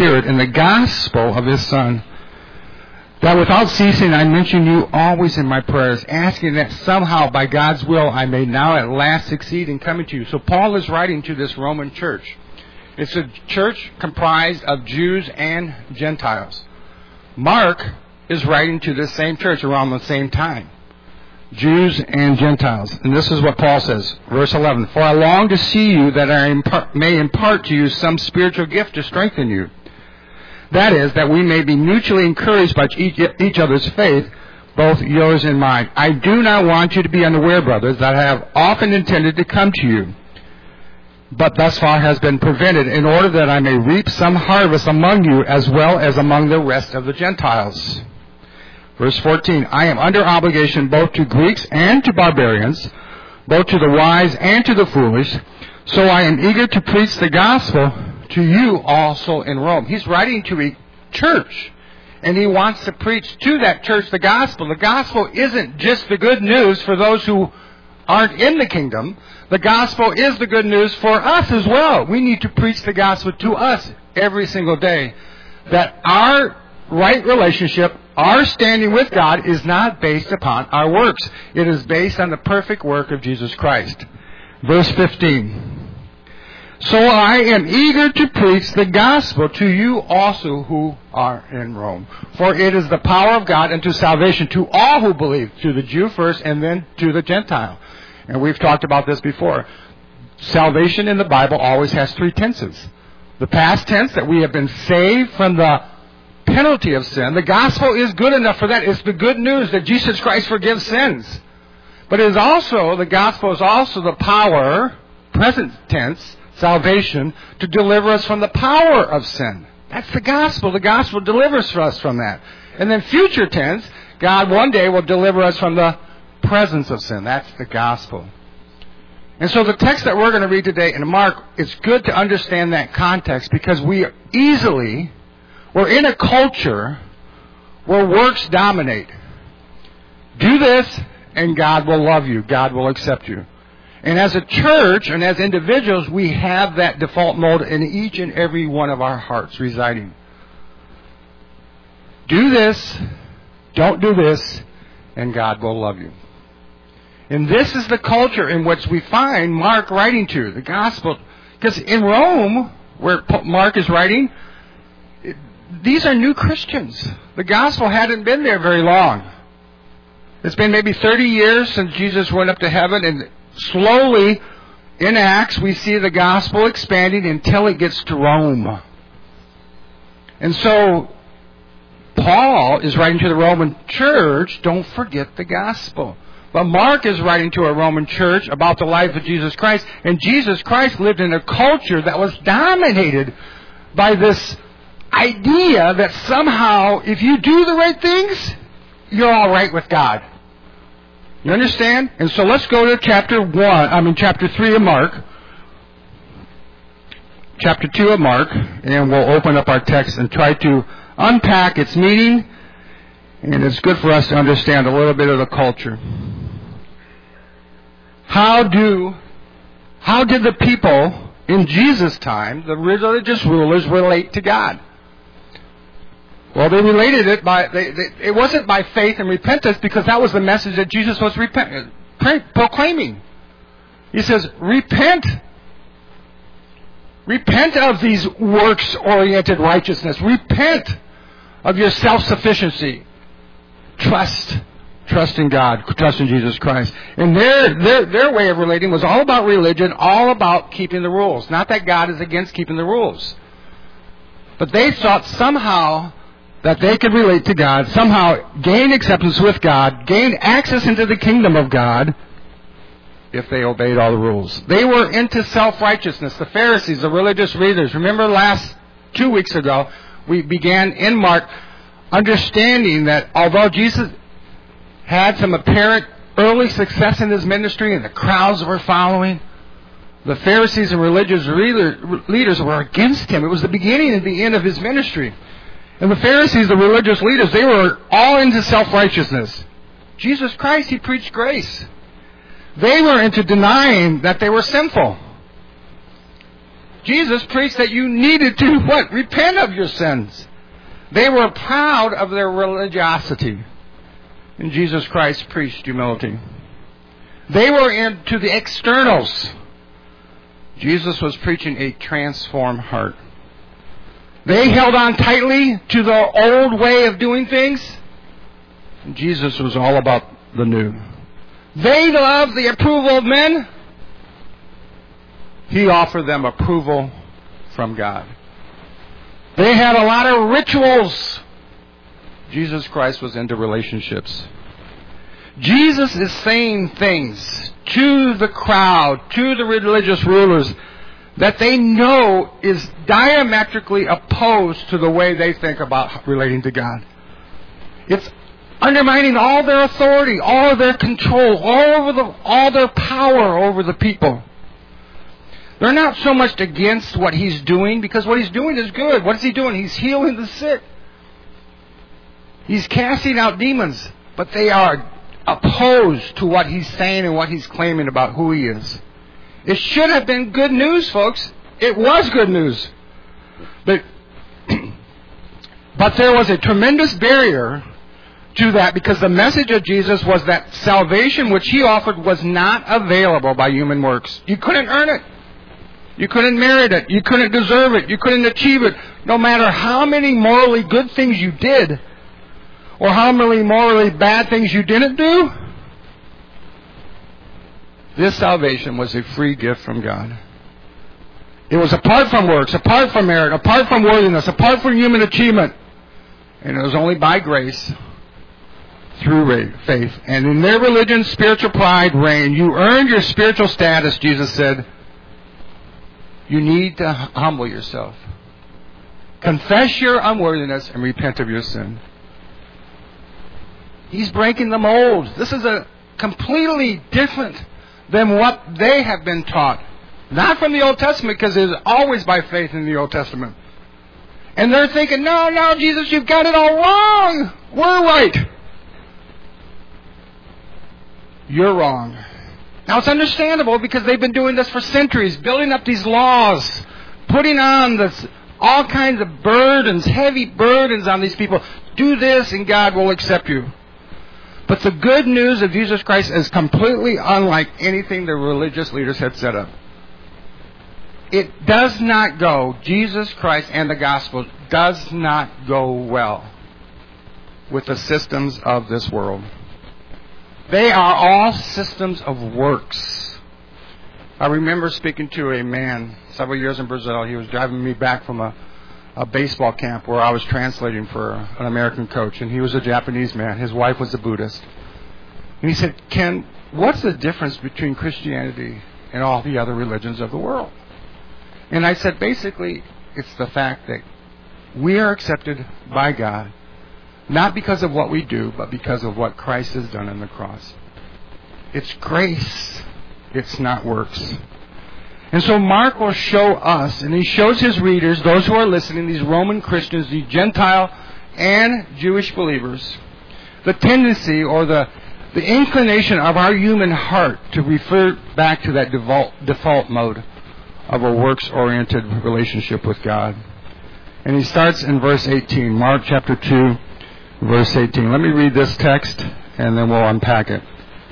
Spirit in the gospel of His Son, that without ceasing I mention you always in my prayers, asking that somehow by God's will I may now at last succeed in coming to you. So Paul is writing to this Roman church. It's a church comprised of Jews and Gentiles. Mark is writing to this same church around the same time. Jews and Gentiles. And this is what Paul says, verse 11. For I long to see you that I may impart to you some spiritual gift to strengthen you. That is, that we may be mutually encouraged by each other's faith, both yours and mine. I do not want you to be unaware, brothers, that I have often intended to come to you, but thus far has been prevented, in order that I may reap some harvest among you as well as among the rest of the Gentiles. Verse 14, I am under obligation both to Greeks and to barbarians, both to the wise and to the foolish, so I am eager to preach the gospel to you also in Rome. He's writing to a church, and he wants to preach to that church the gospel. The gospel isn't just the good news for those who aren't in the kingdom. The gospel is the good news for us as well. We need to preach the gospel to us every single day, that our right relationship, our standing with God, is not based upon our works. It is based on the perfect work of Jesus Christ. Verse 15. So I am eager to preach the gospel to you also who are in Rome. For it is the power of God unto salvation to all who believe, to the Jew first and then to the Gentile. And we've talked about this before. Salvation in the Bible always has three tenses. The past tense, that we have been saved from the penalty of sin. The gospel is good enough for that. It's the good news that Jesus Christ forgives sins. But it is also, the gospel is also the power, present tense, salvation, to deliver us from the power of sin. That's the gospel. The gospel delivers us from that. And then future tense, God one day will deliver us from the presence of sin. That's the gospel. And so the text that we're going to read today in Mark, it's good to understand that context, because we're in a culture where works dominate. Do this and God will love you. God will accept you. And as a church and as individuals, we have that default mode in each and every one of our hearts residing. Do this, don't do this, and God will love you. And this is the culture in which we find Mark writing to, the gospel. Because in Rome, where Mark is writing, these are new Christians. The gospel hadn't been there very long. It's been maybe 30 years since Jesus went up to heaven, and slowly, in Acts, we see the gospel expanding until it gets to Rome. And so, Paul is writing to the Roman church, don't forget the gospel. But Mark is writing to a Roman church about the life of Jesus Christ. And Jesus Christ lived in a culture that was dominated by this idea that somehow, if you do the right things, you're all right with God. You understand? And so let's go to chapter 3 of Mark. Chapter 2 of Mark. And we'll open up our text and try to unpack its meaning. And it's good for us to understand a little bit of the culture. How did the people in Jesus' time, the religious rulers, relate to God? Well, they related it by, it wasn't by faith and repentance, because that was the message that Jesus was proclaiming. He says, repent. Repent of these works-oriented righteousness. Repent of your self-sufficiency. Trust in God. Trust in Jesus Christ. And their way of relating was all about religion, all about keeping the rules. Not that God is against keeping the rules. But they thought somehow that they could relate to God, somehow gain acceptance with God, gain access into the kingdom of God, if they obeyed all the rules. They were into self-righteousness. The Pharisees, the religious leaders. Remember last 2 weeks ago, we began in Mark understanding that although Jesus had some apparent early success in his ministry and the crowds were following, the Pharisees and religious leaders were against him. It was the beginning and the end of his ministry. And the Pharisees, the religious leaders, they were all into self-righteousness. Jesus Christ, He preached grace. They were into denying that they were sinful. Jesus preached that you needed to, what? Repent of your sins. They were proud of their religiosity. And Jesus Christ preached humility. They were into the externals. Jesus was preaching a transformed heart. They held on tightly to the old way of doing things. And Jesus was all about the new. They loved the approval of men. He offered them approval from God. They had a lot of rituals. Jesus Christ was into relationships. Jesus is saying things to the crowd, to the religious rulers, that they know is diametrically opposed to the way they think about relating to God. It's undermining all their authority, all of their control, all their power over the people. They're not so much against what He's doing, because what He's doing is good. What is He doing? He's healing the sick. He's casting out demons. But they are opposed to what He's saying and what He's claiming about who He is. It should have been good news, folks. It was good news. But there was a tremendous barrier to that, because the message of Jesus was that salvation which He offered was not available by human works. You couldn't earn it. You couldn't merit it. You couldn't deserve it. You couldn't achieve it. No matter how many morally good things you did, or how many morally bad things you didn't do, this salvation was a free gift from God. It was apart from works, apart from merit, apart from worthiness, apart from human achievement. And it was only by grace, through faith. And in their religion, spiritual pride reigned. You earned your spiritual status, Jesus said. You need to humble yourself. Confess your unworthiness and repent of your sin. He's breaking the mold. This is a completely different than what they have been taught. Not from the Old Testament, because it is always by faith in the Old Testament. And they're thinking, no, Jesus, you've got it all wrong. We're right. You're wrong. Now, it's understandable, because they've been doing this for centuries, building up these laws, putting on all kinds of burdens, heavy burdens on these people. Do this and God will accept you. But the good news of Jesus Christ is completely unlike anything the religious leaders had set up. It does not go, Jesus Christ and the gospel does not go well with the systems of this world. They are all systems of works. I remember speaking to a man several years in Brazil. He was driving me back from a baseball camp where I was translating for an American coach, and he was a Japanese man. His wife was a Buddhist. And he said, Ken, what's the difference between Christianity and all the other religions of the world? And I said, basically, it's the fact that we are accepted by God, not because of what we do, but because of what Christ has done on the cross. It's grace. It's not works. And so Mark will show us, and he shows his readers, those who are listening, these Roman Christians, the Gentile and Jewish believers, the tendency or the inclination of our human heart to refer back to that default mode of a works-oriented relationship with God. And he starts in verse 18, Mark chapter 2, verse 18. Let me read this text, and then we'll unpack it.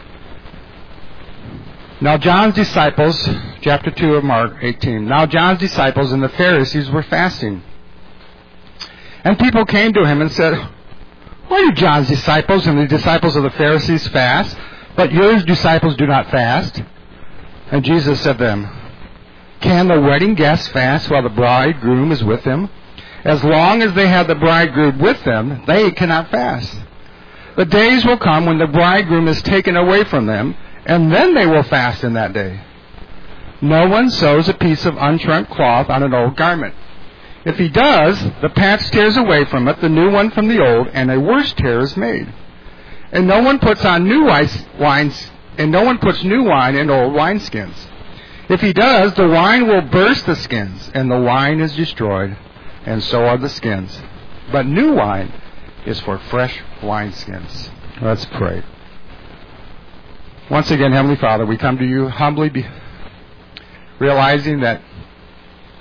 Now John's disciples, chapter 2 of Mark 18. Now John's disciples and the Pharisees were fasting. And people came to him and said, why do John's disciples and the disciples of the Pharisees fast, but your disciples do not fast? And Jesus said to them, can the wedding guests fast while the bridegroom is with them? As long as they have the bridegroom with them, they cannot fast. The days will come when the bridegroom is taken away from them, and then they will fast in that day. No one sews a piece of unshrunk cloth on an old garment. If he does, the patch tears away from it, the new one from the old, and a worse tear is made. And no one puts new wine in old wineskins. If he does, the wine will burst the skins, and the wine is destroyed, and so are the skins. But new wine is for fresh wineskins. Let's pray. Once again, Heavenly Father, we come to you humbly, realizing that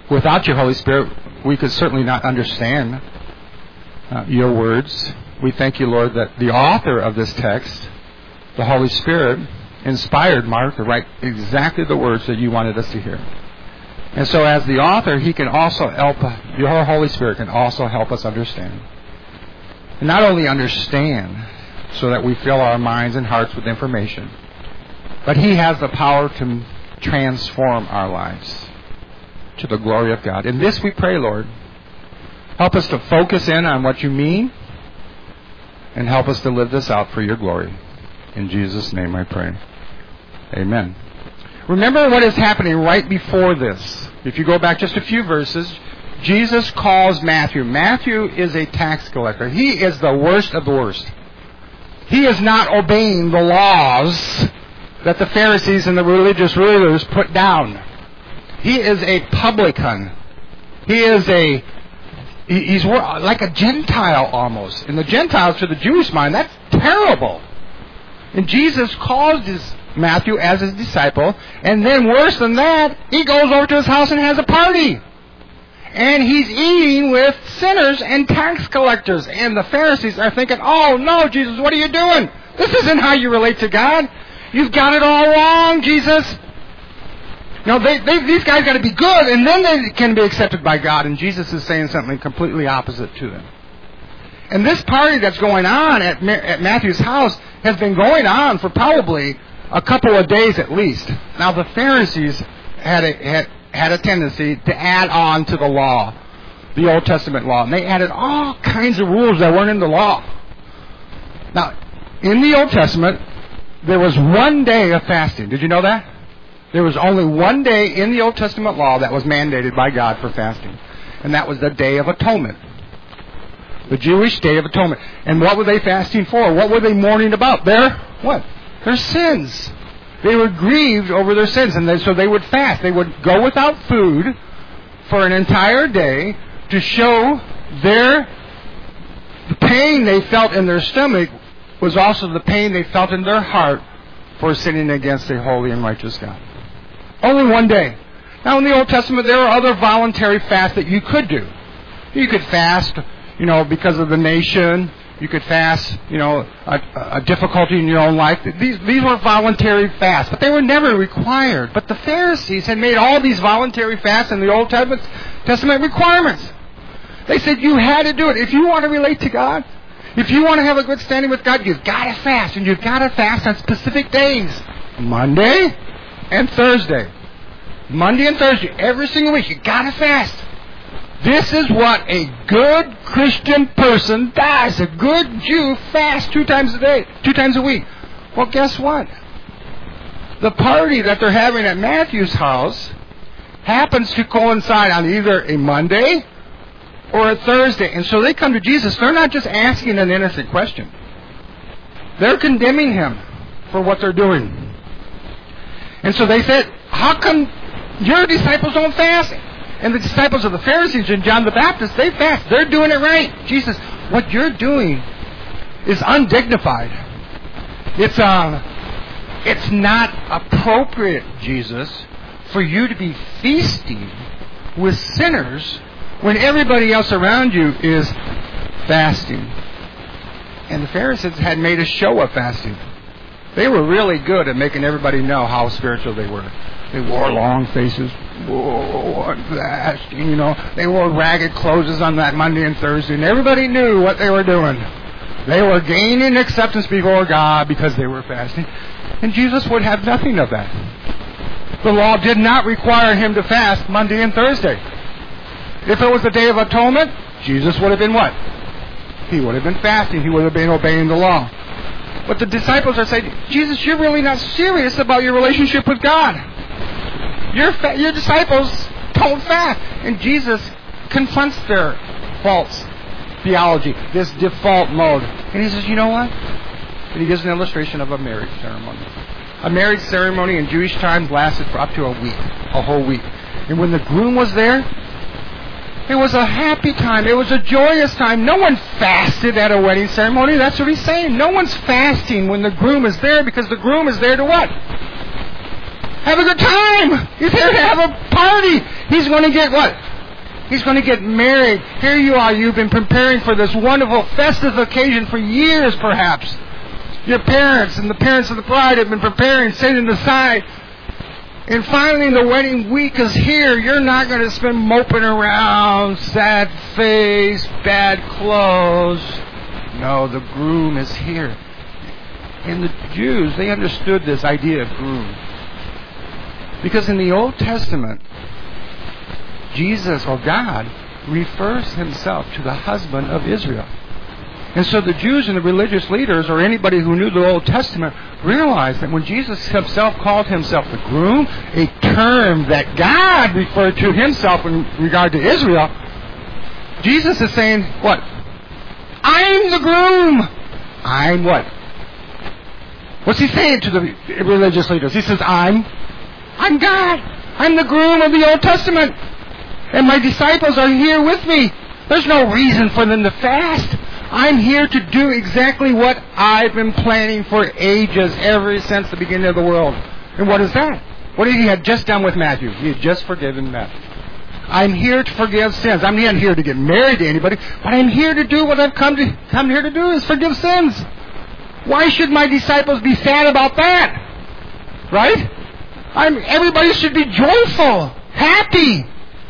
without your Holy Spirit, we could certainly not understand your words. We thank you, Lord, that the author of this text, the Holy Spirit, inspired Mark to write exactly the words that you wanted us to hear. And so as the author, he can also help, your Holy Spirit can also help us understand. And not only understand so that we fill our minds and hearts with information, but he has the power to transform our lives to the glory of God. In this we pray, Lord, help us to focus in on what you mean and help us to live this out for your glory. In Jesus' name I pray. Amen. Remember what is happening right before this. If you go back just a few verses, Jesus calls Matthew. Matthew is a tax collector. He is the worst of the worst. He is not obeying the laws that the Pharisees and the religious rulers put down. He is a publican. He's like a Gentile almost. And the Gentiles, to the Jewish mind, that's terrible. And Jesus calls Matthew as his disciple, and then worse than that, he goes over to his house and has a party. And he's eating with sinners and tax collectors. And the Pharisees are thinking, oh no, Jesus, what are you doing? This isn't how you relate to God. You've got it all wrong, Jesus. No, these guys got to be good, and then they can be accepted by God. And Jesus is saying something completely opposite to them. And this party that's going on at Matthew's house has been going on for probably a couple of days at least. Now, the Pharisees had a tendency to add on to the law, the Old Testament law. And they added all kinds of rules that weren't in the law. Now, in the Old Testament, there was one day of fasting. Did you know that? There was only one day in the Old Testament law that was mandated by God for fasting. And that was the Day of Atonement. The Jewish Day of Atonement. And what were they fasting for? What were they mourning about? Their sins. They were grieved over their sins. And so they would fast. They would go without food for an entire day to show the pain they felt in their stomach was also the pain they felt in their heart for sinning against a holy and righteous God. Only one day. Now, in the Old Testament, there are other voluntary fasts that you could do. You could fast, because of the nation. You could fast, a difficulty in your own life. These were voluntary fasts, but they were never required. But the Pharisees had made all these voluntary fasts in the Old Testament requirements. They said you had to do it. If you want to relate to God, if you want to have a good standing with God, you've got to fast. And you've got to fast on specific days. Monday and Thursday. Monday and Thursday. Every single week. You've got to fast. This is what a good Christian person does. A good Jew fasts 2 times a day, 2 times a week. Well, guess what? The party that they're having at Matthew's house happens to coincide on either a Monday or a Thursday. And so they come to Jesus. They're not just asking an innocent question. They're condemning him for what they're doing. And so they said, how come your disciples don't fast? And the disciples of the Pharisees and John the Baptist, they fast. They're doing it right. Jesus, what you're doing is undignified. It's not appropriate, Jesus, for you to be feasting with sinners when everybody else around you is fasting. And the Pharisees had made a show of fasting. They were really good at making everybody know how spiritual they were. They wore long faces. Whoa, fasting, They wore ragged clothes on that Monday and Thursday, and everybody knew what they were doing. They were gaining acceptance before God because they were fasting. And Jesus would have nothing of that. The law did not require him to fast Monday and Thursday. If it was the Day of Atonement, Jesus would have been what? He would have been fasting. He would have been obeying the law. But the disciples are saying, Jesus, you're really not serious about your relationship with God. Your disciples don't fast. And Jesus confronts their false theology, this default mode. And he says, you know what? And he gives an illustration of a marriage ceremony. A marriage ceremony in Jewish times lasted for up to a whole week. And when the groom was there, it was a happy time. It was a joyous time. No one fasted at a wedding ceremony. That's what he's saying. No one's fasting when the groom is there, because the groom is there to what? have a good time. He's here to have a party. He's going to get what? He's going to get married. Here you are. You've been preparing for this wonderful festive occasion for years, perhaps. Your parents and the parents of the bride have been preparing, setting aside. And finally, the wedding week is here. You're not going to spend moping around, sad face, bad clothes. No, the groom is here. And the Jews, they understood this idea of groom. Because in the Old Testament, Jesus, or God, refers himself to the husband of Israel. And so the Jews and the religious leaders, or anybody who knew the Old Testament, realized that when Jesus himself called himself the groom, a term that God referred to himself in regard to Israel, Jesus is saying, what? I'm the groom. I'm what? What's he saying to the religious leaders? He says, I'm God. I'm the groom of the Old Testament. And my disciples are here with me. There's no reason for them to fast. I'm here to do exactly what I've been planning for ages, ever since the beginning of the world. And what is that? What did he have just done with Matthew? He had just forgiven Matthew. I'm here to forgive sins. I'm not here to get married to anybody, but I'm here to do what I've come here to do, is forgive sins. Why should my disciples be sad about that? Right? Everybody should be joyful, happy.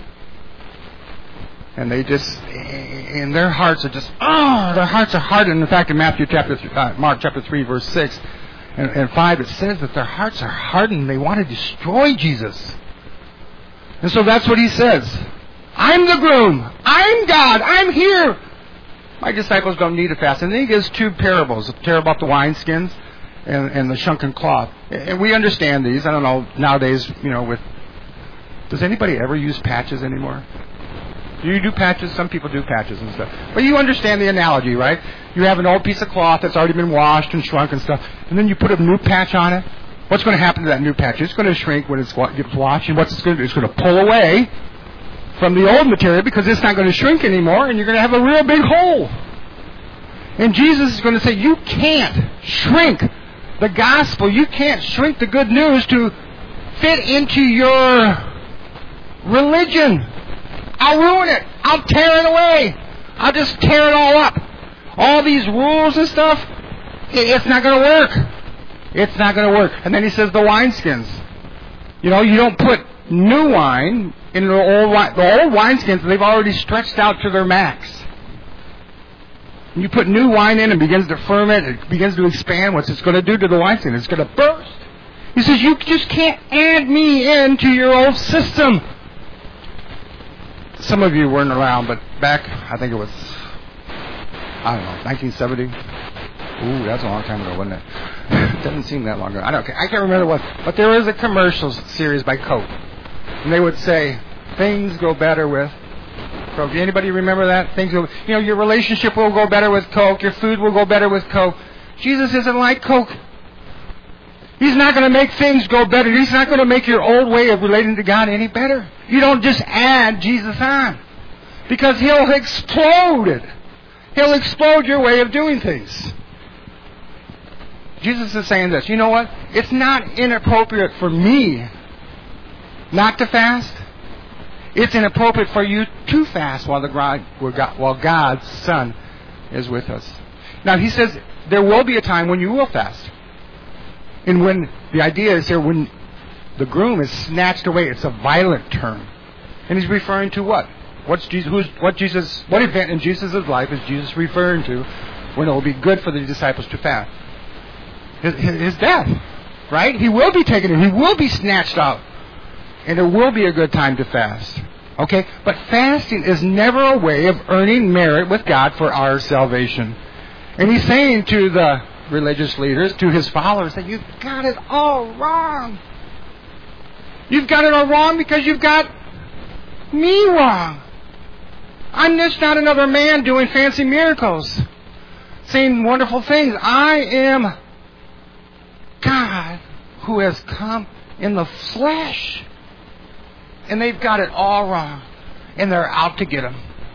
And they just, and their hearts are just, their hearts are hardened. In fact, in Mark chapter 3, verse 6 and 5, it says that their hearts are hardened. They want to destroy Jesus. And so that's what he says. I'm the groom. I'm God. I'm here. My disciples don't need a fast. And then he gives two parables. A parable about the wineskins and the shrunken cloth. And we understand these. I don't know, nowadays, does anybody ever use patches anymore? Do you do patches? Some people do patches and stuff. But you understand the analogy, right? You have an old piece of cloth that's already been washed and shrunk and stuff, and then you put a new patch on it. What's going to happen to that new patch? It's going to shrink when it gets washed, and what's it's going to do? It's going to pull away from the old material because it's not going to shrink anymore, and you're going to have a real big hole. And Jesus is going to say, you can't shrink the gospel. You can't shrink the good news to fit into your religion. I'll ruin it. I'll tear it away. I'll just tear it all up. All these rules and stuff, it's not going to work. It's not going to work. And then he says the wineskins. You don't put new wine in the old wine. The old wineskins, they've already stretched out to their max. And you put new wine in, it begins to ferment, it begins to expand. What's it going to do to the wineskin? It's going to burst. He says, you just can't add me into your old system. Some of you weren't around, but back, I think it was, 1970. Ooh, that's a long time ago, wasn't it? It doesn't seem that long ago. I can't remember what, but there was a commercial series by Coke, and they would say, things go better with Coke. Anybody remember that? Your relationship will go better with Coke. Your food will go better with Coke. Jesus isn't like Coke. He's not going to make things go better. He's not going to make your old way of relating to God any better. You don't just add Jesus on. Because he'll explode it. He'll explode your way of doing things. Jesus is saying this. You know what? It's not inappropriate for me not to fast. It's inappropriate for you to fast while God's Son is with us. Now, he says there will be a time when you will fast. And when the idea is here, when the groom is snatched away, it's a violent term. And he's referring to what? What event in Jesus' life is Jesus referring to when it will be good for the disciples to fast? His death, right? He will be taken in. He will be snatched out. And it will be a good time to fast. Okay? But fasting is never a way of earning merit with God for our salvation. And he's saying to the religious leaders, to his followers, that you've got it all wrong. You've got it all wrong because you've got me wrong. I'm just not another man doing fancy miracles, saying wonderful things. I am God who has come in the flesh. And they've got it all wrong. And they're out to get him.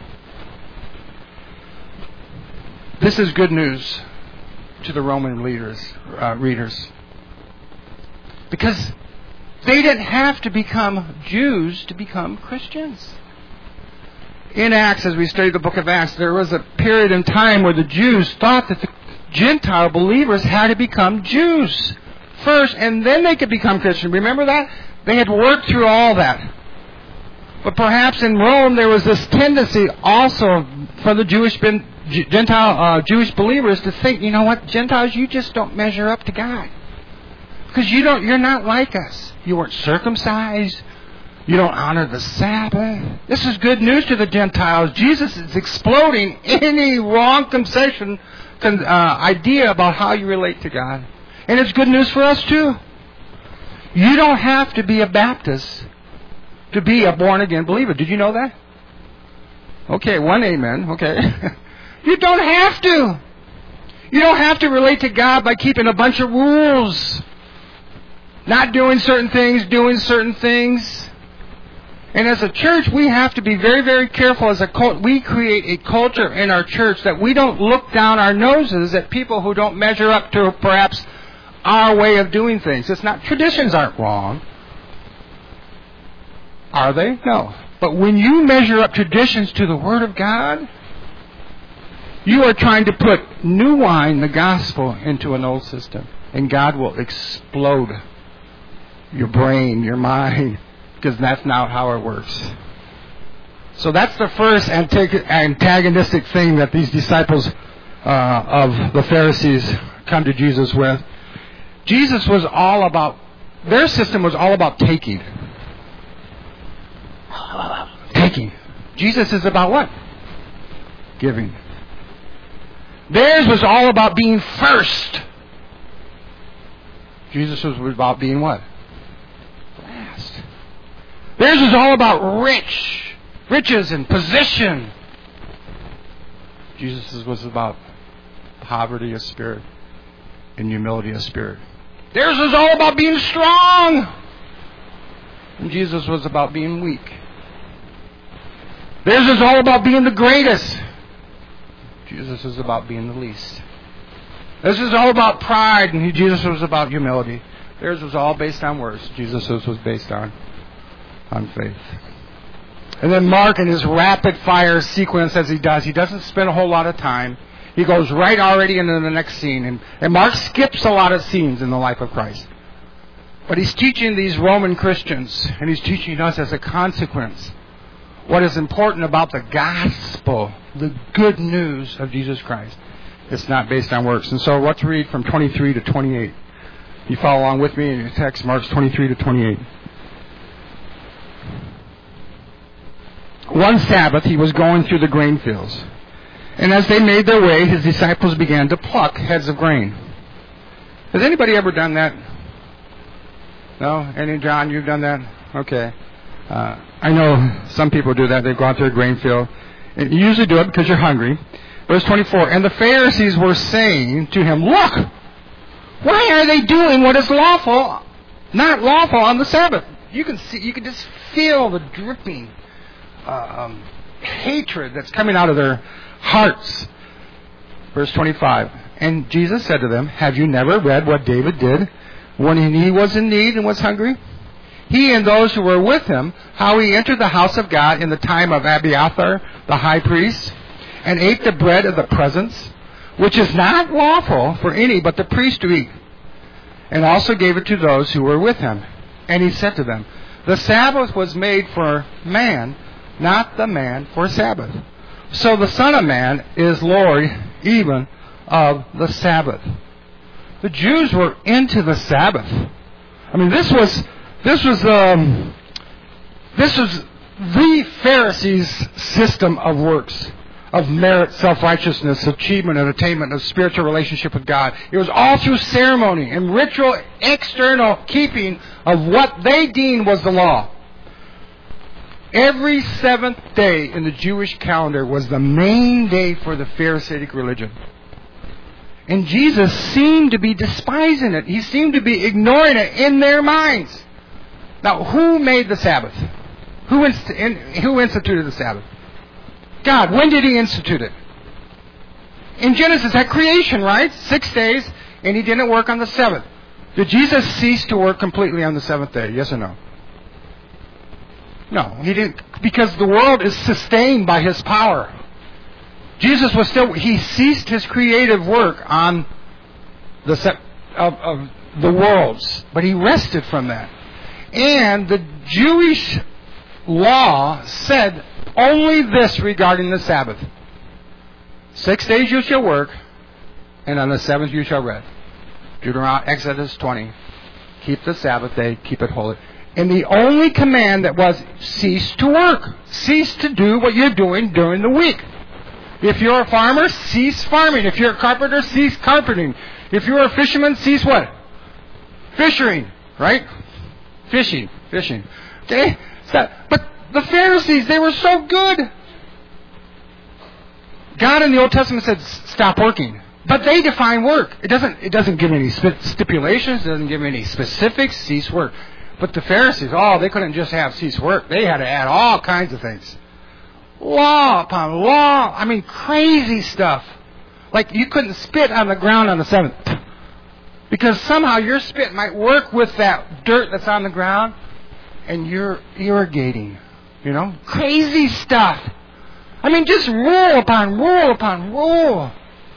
This is good news to the Roman readers. Because They didn't have to become Jews to become Christians. In Acts, as we studied the book of Acts, there was a period in time where the Jews thought that the Gentile believers had to become Jews first, and then they could become Christian. Remember that? They had worked through all that. But perhaps in Rome there was this tendency also for the Jewish believers to think, you know what, Gentiles, you just don't measure up to God. Because you're not like us. You weren't circumcised. You don't honor the Sabbath. This is good news to the Gentiles. Jesus is exploding any wrong conception, idea about how you relate to God. And it's good news for us too. You don't have to be a Baptist to be a born-again believer. Did you know that? Okay, one amen. Okay. You don't have to. You don't have to relate to God by keeping a bunch of rules. Not doing certain things, doing certain things. And as a church, we have to be very, very careful. As a cult, we create a culture in our church that we don't look down our noses at people who don't measure up to perhaps our way of doing things. It's not, traditions aren't wrong. Are they? No. But when you measure up traditions to the Word of God, you are trying to put new wine, the gospel, into an old system. And God will explode your brain, your mind, because that's not how it works. So that's the first antagonistic thing that these disciples of the Pharisees come to Jesus with. Jesus was all about, their system was all about taking. Taking. Jesus is about what? Giving. Theirs was all about being first. Jesus was about being what? Last. Theirs was all about riches and position. Jesus was about poverty of spirit and humility of spirit. Theirs was all about being strong. And Jesus was about being weak. Theirs was all about being the greatest. Jesus is about being the least. This is all about pride, and Jesus was about humility. Theirs was all based on words. Jesus was based on faith. And then Mark, in his rapid-fire sequence, as he doesn't spend a whole lot of time. He goes right already into the next scene. And Mark skips a lot of scenes in the life of Christ. But he's teaching these Roman Christians, and he's teaching us as a consequence what is important about the gospel, the good news of Jesus Christ. It's not based on works. And so let's read from 23 to 28. You follow along with me in your text, Mark 23 to 28. One Sabbath he was going through the grain fields. And as they made their way, his disciples began to pluck heads of grain. Has anybody ever done that? No? Any, John, you've done that? Okay. I know some people do that. They've gone through a grain field. And you usually do it because you're hungry. Verse 24, and the Pharisees were saying to him, look, why are they doing what is lawful, not lawful on the Sabbath? You can just feel the dripping hatred that's coming out of their hearts. Verse 25, and Jesus said to them, have you never read what David did when he was in need and was hungry? He and those who were with him, how he entered the house of God in the time of Abiathar, the high priest, and ate the bread of the presence, which is not lawful for any but the priest to eat, and also gave it to those who were with him. And he said to them, the Sabbath was made for man, not the man for Sabbath. So the Son of Man is Lord even of the Sabbath. The Jews were into the Sabbath. I mean, this was the Pharisees' system of works, of merit, self-righteousness, achievement, and attainment of spiritual relationship with God. It was all through ceremony and ritual, external keeping of what they deemed was the law. Every seventh day in the Jewish calendar was the main day for the Pharisaic religion. And Jesus seemed to be despising it. He seemed to be ignoring it in their minds. Now, who made the Sabbath? Who instituted the Sabbath? God. When did He institute it? In Genesis, at creation, right? 6 days, and He didn't work on the seventh. Did Jesus cease to work completely on the seventh day? Yes or no? No, he didn't, because the world is sustained by his power. Jesus was he ceased his creative work on of the worlds, but he rested from that. And the Jewish law said only this regarding the Sabbath. 6 days you shall work, and on the seventh you shall rest. Deuteronomy, Exodus 20. Keep the Sabbath day, keep it holy. And the only command that was cease to work. Cease to do what you're doing during the week. If you're a farmer, cease farming. If you're a carpenter, cease carpenting. If you're a fisherman, cease what? Fishing, right? Fishing. Okay? But the Pharisees, they were so good. God in the Old Testament said, stop working. But they define work. It doesn't give any stipulations. It doesn't give any specifics. Cease work. But the Pharisees, they couldn't just have cease work. They had to add all kinds of things. Law upon law. I mean, crazy stuff. Like you couldn't spit on the ground on the seventh. Because somehow your spit might work with that dirt that's on the ground and you're irrigating. You know? Crazy stuff. I mean, just rule upon rule upon rule.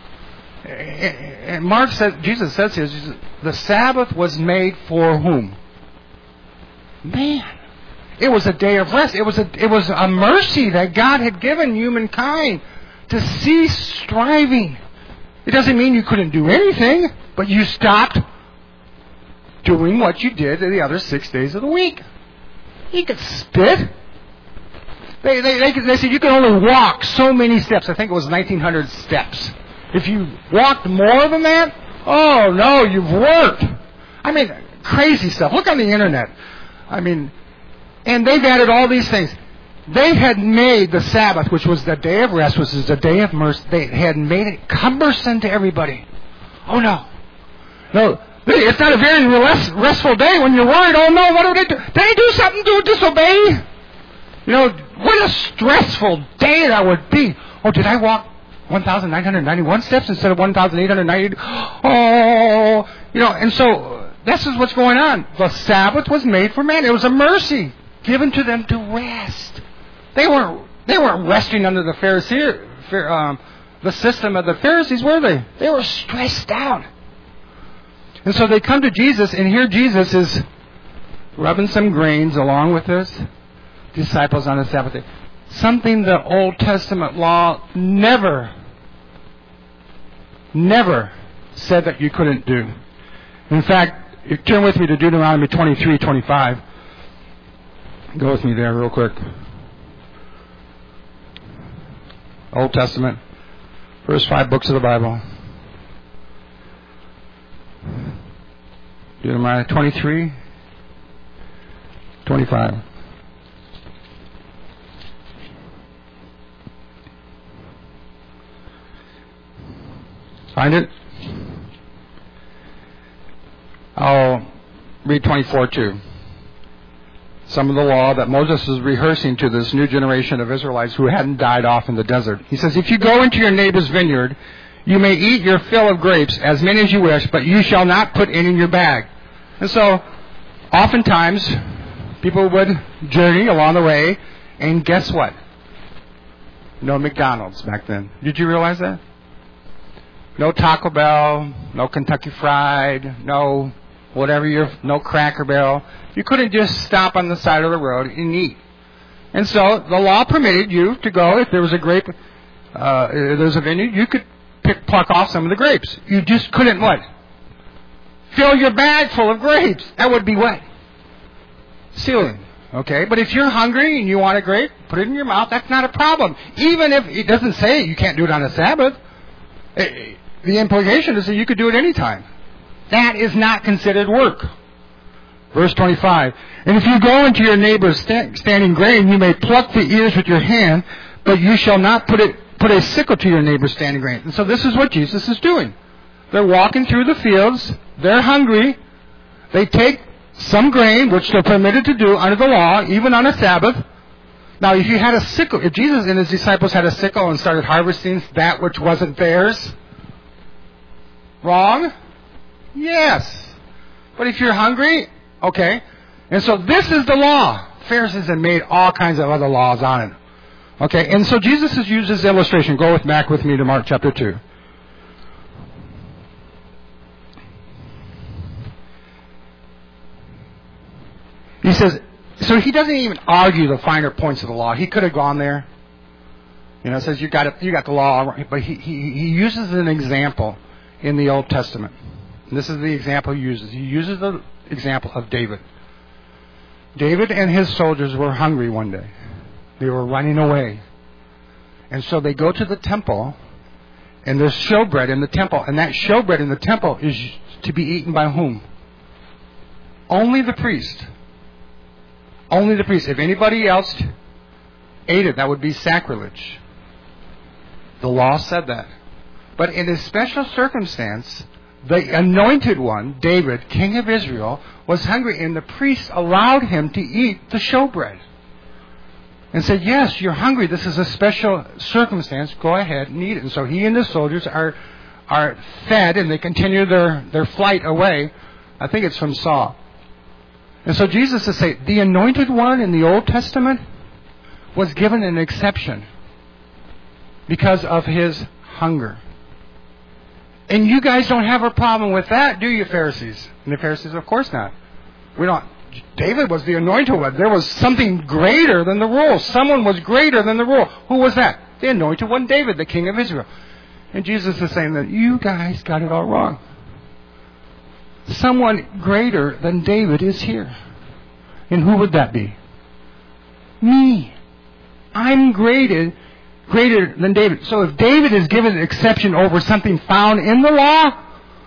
And Mark says, Jesus says here, the Sabbath was made for whom? Man. It was a day of rest. It was a mercy that God had given humankind to cease striving. It doesn't mean you couldn't do anything, but you stopped doing what you did the other 6 days of the week. You could spit. They said you could only walk so many steps. I think it was 1,900 steps. If you walked more than that, oh no, you've worked. I mean, crazy stuff. Look on the internet. I mean, and they've added all these things. They had made the Sabbath, which was the day of rest, which is the day of mercy, they had made it cumbersome to everybody. Oh no. No, it's not a very restful day when you're worried, oh no, what do they do? Did they do something to disobey? You know, what a stressful day that would be. Oh, did I walk 1,991 steps instead of 1,890? Oh, you know, and so this is what's going on. The Sabbath was made for man. It was a mercy given to them to rest. They weren't resting under the the system of the Pharisees, were they? They were stressed out. And so they come to Jesus, and here Jesus is rubbing some grains along with his disciples on the Sabbath day. Something the Old Testament law never said that you couldn't do. In fact, you turn with me to Deuteronomy 23:25. Go with me there real quick. Old Testament, first 5 books of the Bible. Deuteronomy 23:25. Find it? I'll read 24 too. Some of the law that Moses is rehearsing to this new generation of Israelites who hadn't died off in the desert. He says, if you go into your neighbor's vineyard, you may eat your fill of grapes, as many as you wish, but you shall not put any in your bag. And so, oftentimes, people would journey along the way, and guess what? No McDonald's back then. Did you realize that? No Taco Bell, no Kentucky Fried, no no Cracker Barrel. You couldn't just stop on the side of the road and eat. And so the law permitted you to go, if there was a grape, there's a vineyard, you could pluck off some of the grapes. You just couldn't what? Fill your bag full of grapes. That would be what? Stealing. Okay? But if you're hungry and you want a grape, put it in your mouth. That's not a problem. Even if it doesn't say you can't do it on a Sabbath. The implication is that you could do it any time. That is not considered work. Verse 25. And if you go into your neighbor's standing grain, you may pluck the ears with your hand, but you shall not put a sickle to your neighbor's standing grain. And so this is what Jesus is doing. They're walking through the fields. They're hungry. They take some grain, which they're permitted to do under the law, even on a Sabbath. Now, if you had a sickle, if Jesus and his disciples had a sickle and started harvesting that which wasn't theirs, wrong? Yes. But if you're hungry, okay. And so this is the law. Pharisees have made all kinds of other laws on it. Okay, and so Jesus has used this illustration. Go back with me to Mark chapter 2. He says, so he doesn't even argue the finer points of the law. He could have gone there. It says you got the law, but he uses an example in the Old Testament. And this is the example he uses. He uses the example of David. David and his soldiers were hungry one day. They were running away. And so they go to the temple, and there's showbread in the temple. And that showbread in the temple is to be eaten by whom? Only the priest. Only the priest. If anybody else ate it, that would be sacrilege. The law said that. But in a special circumstance, the anointed one, David, king of Israel, was hungry, and the priest allowed him to eat the showbread. And said, yes, you're hungry. This is a special circumstance. Go ahead and eat it. And so he and his soldiers are fed, and they continue their flight away. I think it's from Saul. And so Jesus is saying, the anointed one in the Old Testament was given an exception because of his hunger. And you guys don't have a problem with that, do you, Pharisees? And the Pharisees, of course not. We don't. David was the anointed one. There was something greater than the rule. Someone was greater than the rule. Who was that? The anointed one, David, the king of Israel. And Jesus is saying that you guys got it all wrong. Someone greater than David is here. And who would that be? Me. I'm greater than David. So if David is given an exception over something found in the law,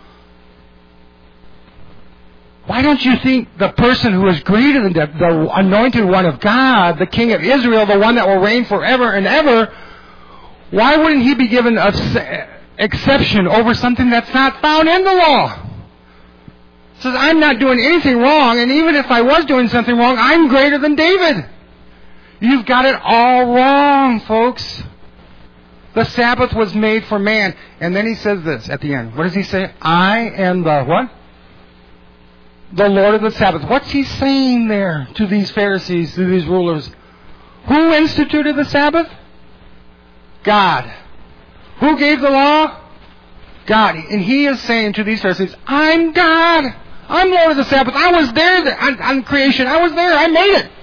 why don't you think the person who is greater than the anointed one of God, the king of Israel, the one that will reign forever and ever, why wouldn't he be given an exception over something that's not found in the law? It says, I'm not doing anything wrong, and even if I was doing something wrong, I'm greater than David. You've got it all wrong, folks. The Sabbath was made for man. And then he says this at the end. What does he say? I am the what? The Lord of the Sabbath. What's he saying there to these Pharisees, to these rulers? Who instituted the Sabbath? God. Who gave the law? God. And he is saying to these Pharisees, I'm God. I'm Lord of the Sabbath. I was there on creation. I was there. I made it.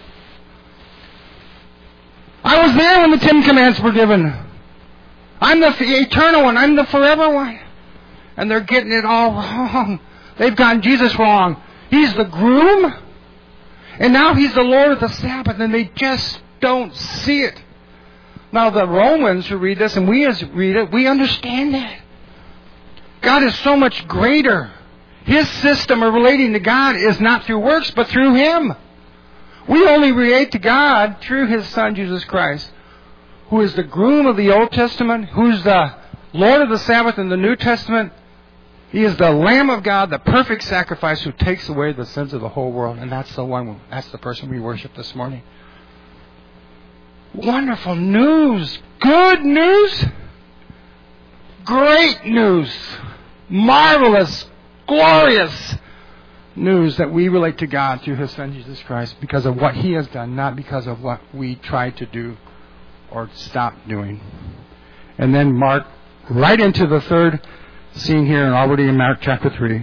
I was there when the Ten Commandments were given. I'm the eternal one. I'm the forever one. And they're getting it all wrong. They've gotten Jesus wrong. He's the groom, and now he's the Lord of the Sabbath, and they just don't see it. Now the Romans who read this, and we as read it, we understand that. God is so much greater. His system of relating to God is not through works, but through Him. We only relate to God through His Son, Jesus Christ, who is the groom of the Old Testament, who's the Lord of the Sabbath in the New Testament. He is the Lamb of God, the perfect sacrifice who takes away the sins of the whole world. And that's the person we worship this morning. Wonderful news. Good news. Great news. Marvelous, glorious news that we relate to God through His Son Jesus Christ because of what He has done, not because of what we tried to do or stopped doing. And then Mark, right into the third scene here, and already in Mark chapter 3.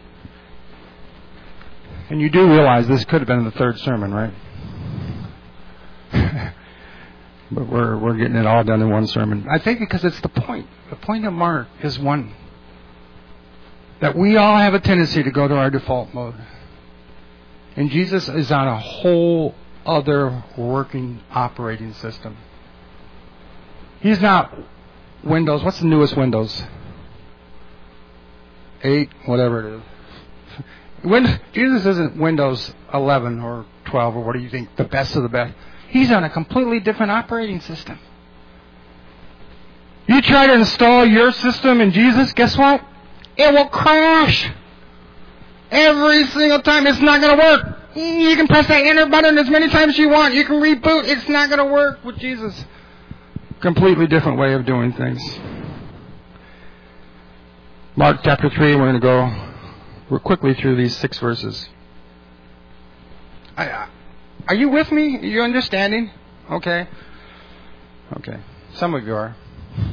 And you do realize this could have been the third sermon, right? But we're getting it all done in one sermon. I think because it's the point. The point of Mark is one. That we all have a tendency to go to our default mode. And Jesus is on a whole other working operating system. He's not Windows. What's the newest Windows? 8, whatever it is. Jesus isn't Windows 11 or 12 or what do you think, the best of the best. He's on a completely different operating system. You try to install your system in Jesus, guess what? It will crash. Every single time. It's not going to work. You can press that enter button as many times as you want. You can reboot. It's not going to work with Jesus. Completely different way of doing things. Mark chapter 3, we're going to go quickly through these 6 verses. Are you with me? Are you understanding? Okay. Some of you are.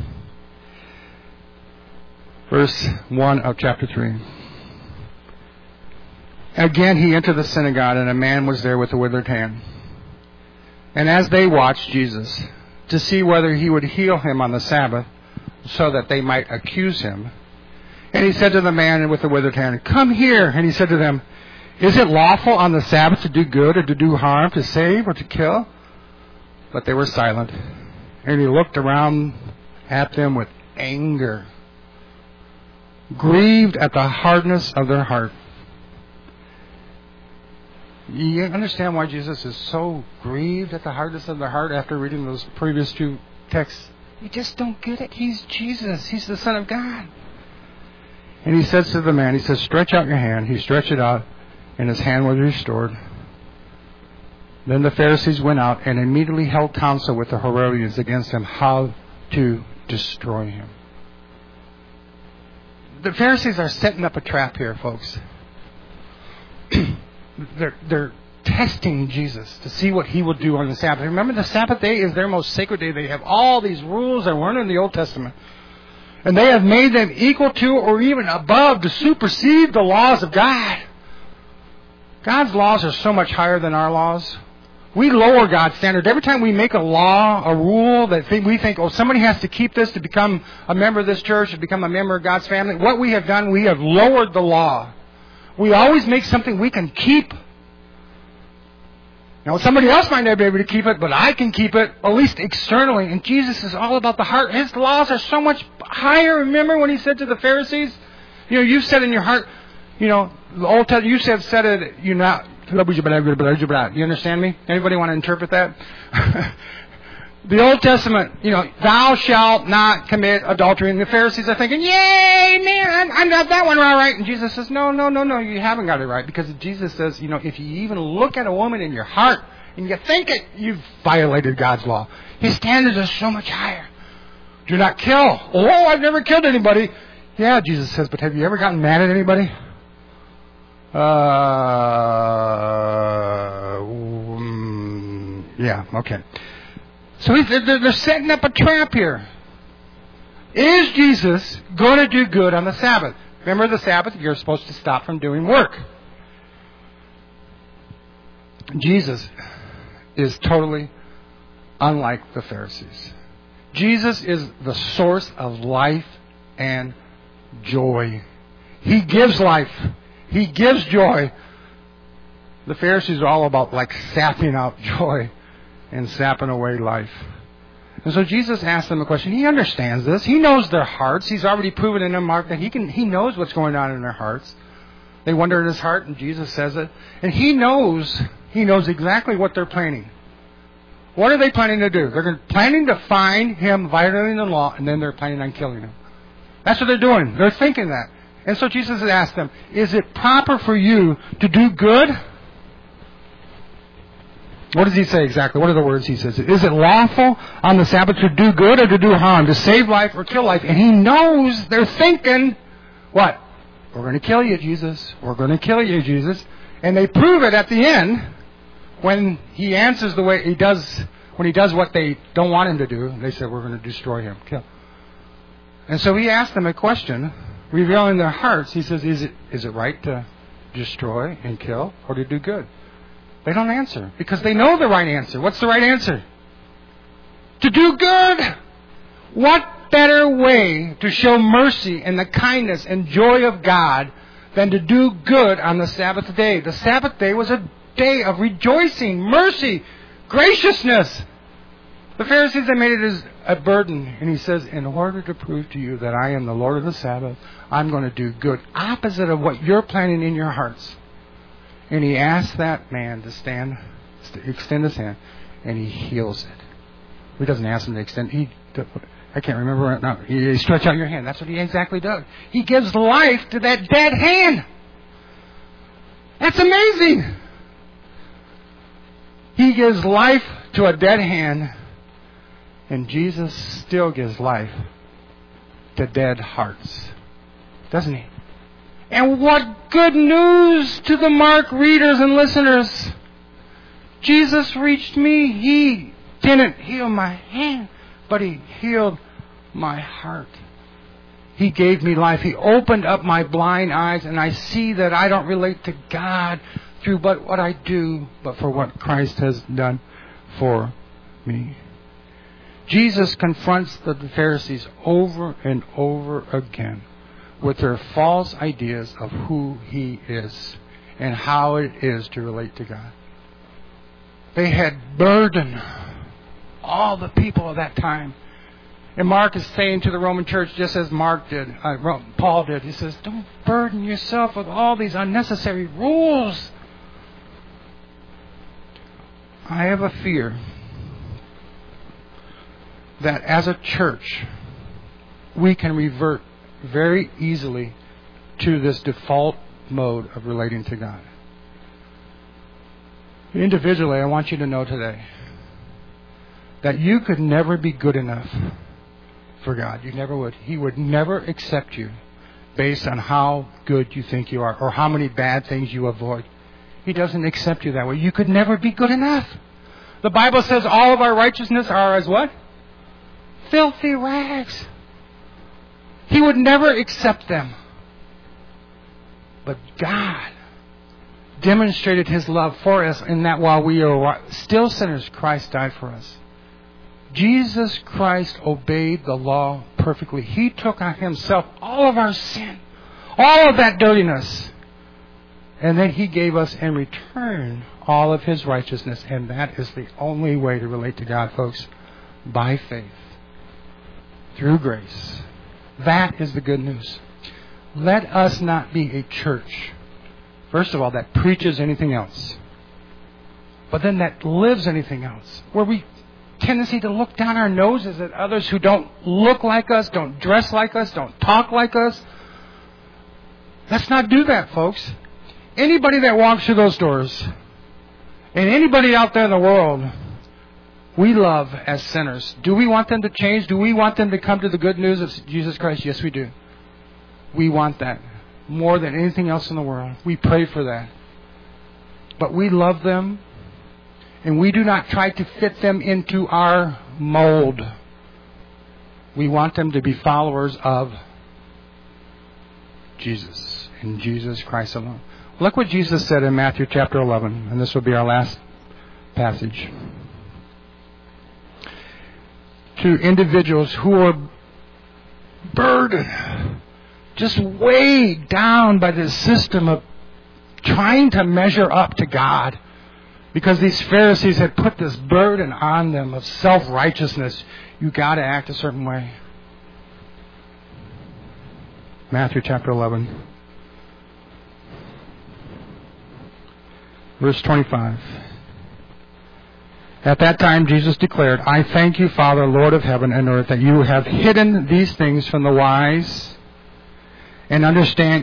Verse 1 of chapter 3. Again he entered the synagogue, and a man was there with a withered hand. And as they watched Jesus, to see whether he would heal him on the Sabbath, so that they might accuse him, and he said to the man with the withered hand, "Come here." And he said to them, "Is it lawful on the Sabbath to do good or to do harm, to save or to kill?" But they were silent. And he looked around at them with anger, grieved at the hardness of their heart. You understand why Jesus is so grieved at the hardness of their heart after reading those previous 2 texts? You just don't get it. He's Jesus. He's the Son of God. And he says to the man, he says, "Stretch out your hand." He stretched it out, and his hand was restored. Then the Pharisees went out and immediately held counsel with the Herodians against him, how to destroy him. The Pharisees are setting up a trap here, folks. They're testing Jesus to see what he will do on the Sabbath. Remember, the Sabbath day is their most sacred day. They have all these rules that weren't in the Old Testament. And they have made them equal to or even above to supersede the laws of God. God's laws are so much higher than our laws. We lower God's standard. Every time we make a law, a rule that we think, oh, somebody has to keep this to become a member of this church, to become a member of God's family. What we have done, we have lowered the law. We always make something we can keep. Now, somebody else might not be able to keep it, but I can keep it, at least externally. And Jesus is all about the heart. His laws are so much higher. Remember when he said to the Pharisees, you've said in your heart, the Old Testament, you said it, you not. You understand me? Anybody want to interpret that? The Old Testament, thou shalt not commit adultery. And the Pharisees are thinking, yay, man, I got that one all right. And Jesus says, no, you haven't got it right. Because Jesus says, if you even look at a woman in your heart and you think it, you've violated God's law. His standards are so much higher. Do not kill. Oh, I've never killed anybody. Yeah, Jesus says, but have you ever gotten mad at anybody? Yeah, okay. So they're setting up a trap here. Is Jesus going to do good on the Sabbath? Remember the Sabbath, you're supposed to stop from doing work. Jesus is totally unlike the Pharisees. Jesus is the source of life and joy. He gives life. He gives joy. The Pharisees are all about sapping out joy and sapping away life. And so Jesus asked them a question. He understands this. He knows their hearts. He's already proven in their mark that he knows what's going on in their hearts. They wonder in his heart, and Jesus says it. And he knows exactly what they're planning. What are they planning to do? They're planning to find him violating the law, and then they're planning on killing him. That's what they're doing. They're thinking that. And so Jesus has asked them, is it proper for you to do good? What does he say exactly? What are the words he says? Is it lawful on the Sabbath to do good or to do harm, to save life or kill life? And he knows they're thinking, what? We're going to kill you, Jesus. We're going to kill you, Jesus. And they prove it at the end when he answers the way he does, when he does what they don't want him to do. They say, we're going to destroy him, kill. And so he asked them a question, revealing their hearts. He says, is it right to destroy and kill or to do good? They don't answer because they know the right answer. What's the right answer? To do good. What better way to show mercy and the kindness and joy of God than to do good on the Sabbath day? The Sabbath day was a day of rejoicing, mercy, graciousness. The Pharisees have made it as a burden. And he says, in order to prove to you that I am the Lord of the Sabbath, I'm going to do good. Opposite of what you're planning in your hearts. And he asks that man to extend his hand, and he heals it. He doesn't ask him to extend. I can't remember right now. He stretch out your hand. That's what he exactly does. He gives life to that dead hand. That's amazing. He gives life to a dead hand, and Jesus still gives life to dead hearts. Doesn't he? And what good news to the Mark readers and listeners. Jesus reached me. He didn't heal my hand, but He healed my heart. He gave me life. He opened up my blind eyes, and I see that I don't relate to God through but what I do, but for what Christ has done for me. Jesus confronts the Pharisees over and over again with their false ideas of who He is and how it is to relate to God. They had burdened all the people of that time. And Mark is saying to the Roman church, just as Paul did, he says, don't burden yourself with all these unnecessary rules. I have a fear that as a church, we can revert very easily to this default mode of relating to God. Individually, I want you to know today that you could never be good enough for God. You never would. He would never accept you based on how good you think you are or how many bad things you avoid. He doesn't accept you that way. You could never be good enough. The Bible says all of our righteousness are as what? Filthy rags. He would never accept them. But God demonstrated His love for us in that while we are still sinners, Christ died for us. Jesus Christ obeyed the law perfectly. He took on Himself all of our sin, all of that dirtiness. And then He gave us in return all of His righteousness. And that is the only way to relate to God, folks. By faith. Through grace. That is the good news. Let us not be a church, first of all, that preaches anything else. But then that lives anything else. Where we tendency to look down our noses at others who don't look like us, don't dress like us, don't talk like us. Let's not do that, folks. Anybody that walks through those doors, and anybody out there in the world, we love as sinners. Do we want them to change? Do we want them to come to the good news of Jesus Christ? Yes, we do. We want that more than anything else in the world. We pray for that. But we love them, and we do not try to fit them into our mold. We want them to be followers of Jesus and Jesus Christ alone. Look what Jesus said in Matthew chapter 11, and this will be our last passage. To individuals who are burdened, just weighed down by this system of trying to measure up to God, because these Pharisees had put this burden on them of self-righteousness. You got to act a certain way. Matthew chapter 11, verse 25. At that time, Jesus declared, I thank you, Father, Lord of heaven and earth, that you have hidden these things from the wise and understanding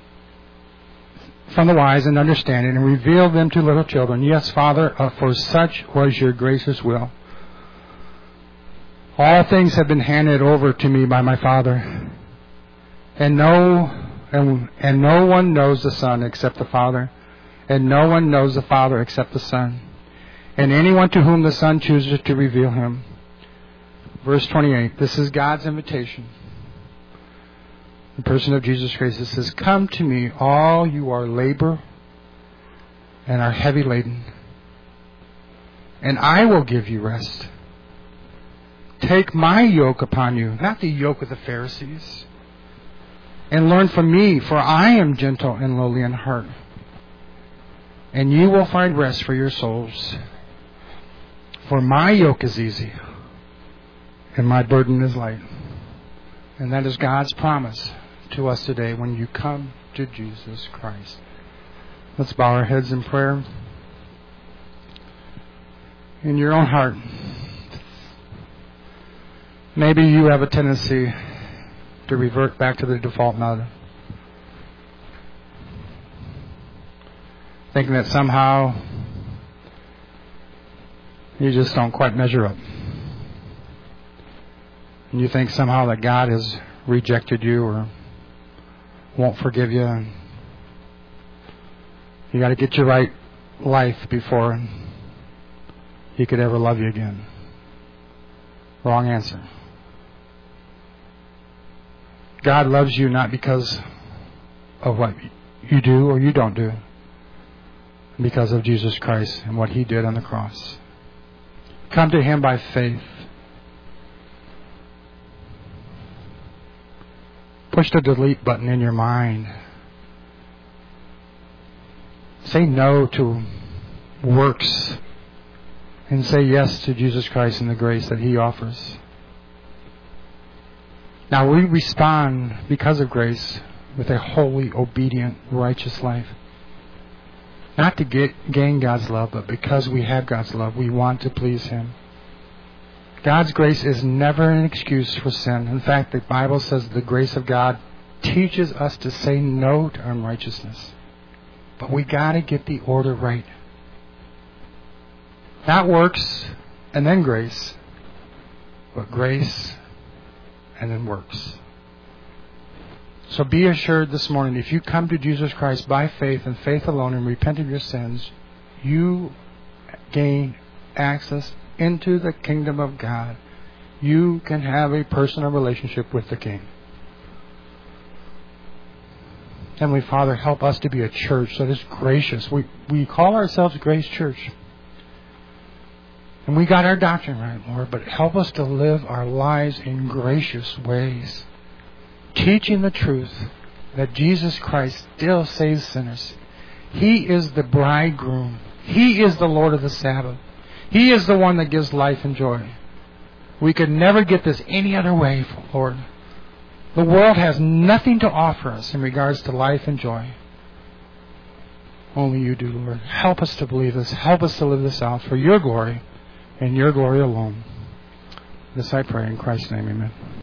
and revealed them to little children. Yes, Father, for such was your gracious will. All things have been handed over to me by my Father, and no one knows the Son except the Father, and no one knows the Father except the Son, and anyone to whom the Son chooses to reveal Him. Verse 28, this is God's invitation. The person of Jesus Christ, it says, come to me, all you are labor and are heavy laden, and I will give you rest. Take my yoke upon you, not the yoke of the Pharisees, and learn from me, for I am gentle and lowly in heart, and you will find rest for your souls. For my yoke is easy, and my burden is light. And that is God's promise to us today when you come to Jesus Christ. Let's bow our heads in prayer. In your own heart, maybe you have a tendency to revert back to the default mode, thinking that somehow you just don't quite measure up. And you think somehow that God has rejected you, or won't forgive you. You got to get your right life before He could ever love you again. Wrong answer. God loves you not because of what you do or you don't do, because of Jesus Christ and what He did on the cross. Come to Him by faith. Push the delete button in your mind. Say no to works and say yes to Jesus Christ and the grace that He offers. Now we respond because of grace with a holy, obedient, righteous life. Not to gain God's love, but because we have God's love, we want to please Him. God's grace is never an excuse for sin. In fact, the Bible says the grace of God teaches us to say no to unrighteousness. But we got to get the order right. Not works and then grace, but grace and then works. So be assured this morning, if you come to Jesus Christ by faith and faith alone and repent of your sins, you gain access into the kingdom of God. You can have a personal relationship with the King. Heavenly Father, help us to be a church that is gracious. We call ourselves Grace Church. And we got our doctrine right, Lord, but help us to live our lives in gracious ways, teaching the truth that Jesus Christ still saves sinners. He is the bridegroom. He is the Lord of the Sabbath. He is the one that gives life and joy. We could never get this any other way, Lord. The world has nothing to offer us in regards to life and joy. Only You do, Lord. Help us to believe this. Help us to live this out for Your glory and Your glory alone. This I pray in Christ's name, amen.